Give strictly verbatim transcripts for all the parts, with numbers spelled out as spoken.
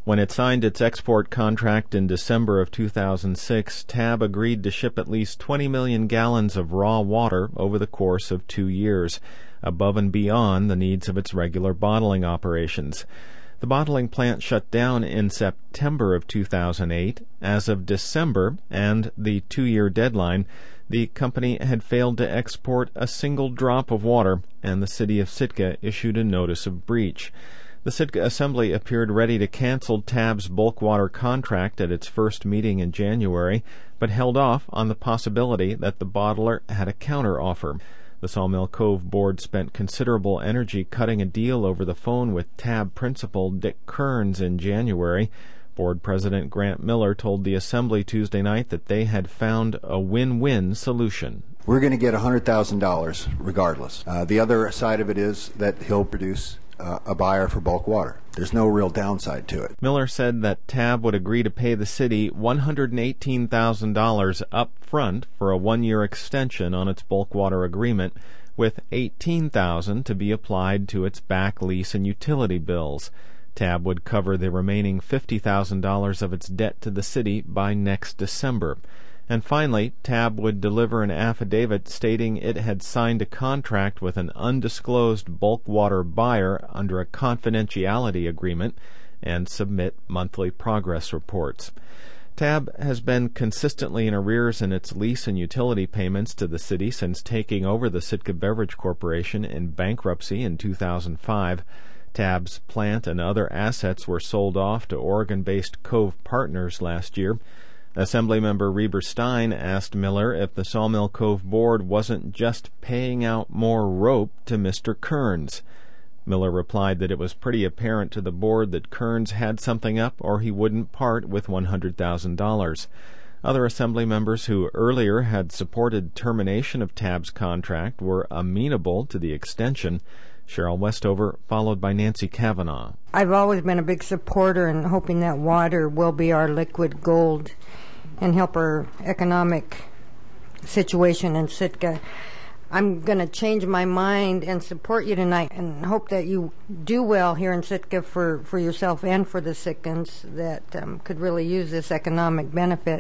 When it signed its export contract in December of two thousand six, Tab agreed to ship at least twenty million gallons of raw water over the course of two years, above and beyond the needs of its regular bottling operations. The bottling plant shut down in September of two thousand eight. As of December and the two-year deadline, the company had failed to export a single drop of water, and the city of Sitka issued a notice of breach. The Sitka Assembly appeared ready to cancel Tab's bulk water contract at its first meeting in January, but held off on the possibility that the bottler had a counteroffer. The Sawmill Cove board spent considerable energy cutting a deal over the phone with Tab principal Dick Kearns in January. Board President Grant Miller told the Assembly Tuesday night that they had found a win-win solution. We're going to get one hundred thousand dollars regardless. Uh, the other side of it is that he'll produce uh, a buyer for bulk water. There's no real downside to it. Miller said that Tab would agree to pay the city one hundred eighteen thousand dollars up front for a one-year extension on its bulk water agreement, with eighteen thousand dollars to be applied to its back lease and utility bills. Tab would cover the remaining fifty thousand dollars of its debt to the city by next December. And finally, Tab would deliver an affidavit stating it had signed a contract with an undisclosed bulk water buyer under a confidentiality agreement and submit monthly progress reports. Tab has been consistently in arrears in its lease and utility payments to the city since taking over the Sitka Beverage Corporation in bankruptcy in two thousand five. Tab's plant and other assets were sold off to Oregon-based Cove Partners last year. Assemblymember Reber Stein asked Miller if the Sawmill Cove board wasn't just paying out more rope to Mister Kearns. Miller replied that it was pretty apparent to the board that Kearns had something up or he wouldn't part with one hundred thousand dollars. Other Assembly members who earlier had supported termination of Tab's contract were amenable to the extension. Cheryl Westover, followed by Nancy Kavanaugh. I've always been a big supporter and hoping that water will be our liquid gold and help our economic situation in Sitka. I'm going to change my mind and support you tonight and hope that you do well here in Sitka for, for yourself and for the Sitkans that um, could really use this economic benefit.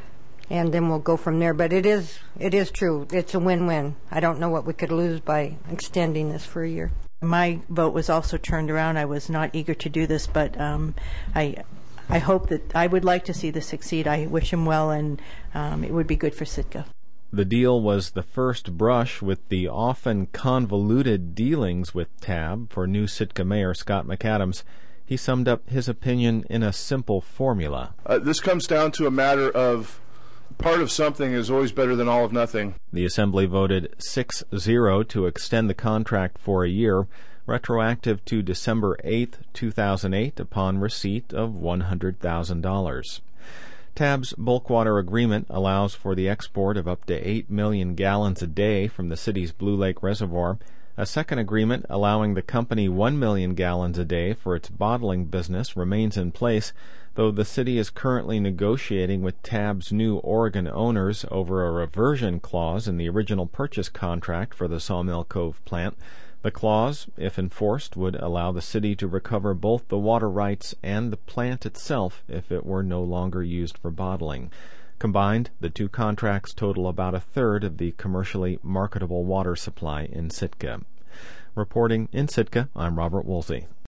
And then we'll go from there. But it is it is true. It's a win-win. I don't know what we could lose by extending this for a year. My vote was also turned around. I was not eager to do this, but um, I I hope that I would like to see this succeed. I wish him well, and um, it would be good for Sitka. The deal was the first brush with the often convoluted dealings with Tab for new Sitka Mayor Scott McAdams. He summed up his opinion in a simple formula. Uh, this comes down to a matter of part of something is always better than all of nothing. The Assembly voted six zero to extend the contract for a year, retroactive to December eighth, two thousand eight, upon receipt of one hundred thousand dollars. Tab's bulk water agreement allows for the export of up to eight million gallons a day from the city's Blue Lake Reservoir. A second agreement allowing the company one million gallons a day for its bottling business remains in place, though the city is currently negotiating with Tab's new Oregon owners over a reversion clause in the original purchase contract for the Sawmill Cove plant. The clause, if enforced, would allow the city to recover both the water rights and the plant itself if it were no longer used for bottling. Combined, the two contracts total about a third of the commercially marketable water supply in Sitka. Reporting in Sitka, I'm Robert Woolsey.